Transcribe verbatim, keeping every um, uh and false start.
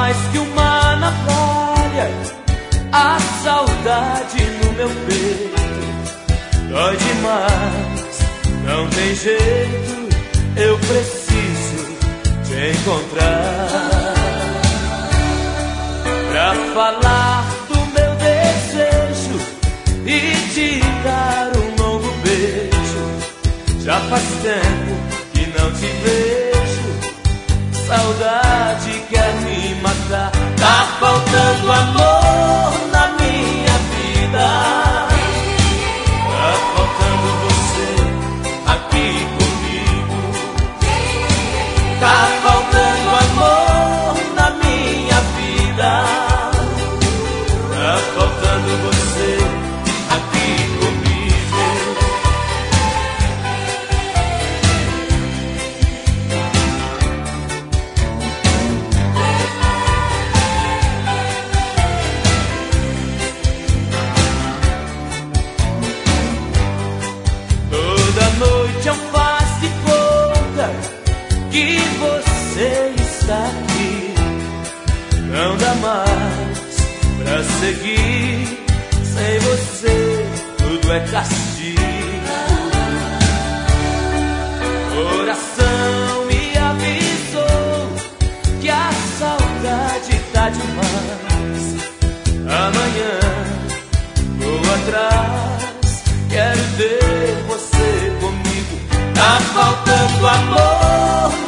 mais que uma navalha, a saudade no meu peito dói demais, não tem jeito, eu preciso te encontrar pra falar do meu desejo e te dar um longo beijo. Já faz tempo que não te vejo, saudade quer me matar. Tá faltando amor na minha vida, tá faltando você aqui comigo. Tá faltando amor na minha vida, tá faltando você aqui comigo. Toda noite eu faço de conta que você está aqui. Não dá mais pra seguir, sem você tudo é castigo. Coração me avisou que a saudade tá demais. Amanhã vou atrás, quero ter você comigo. Tá faltando amor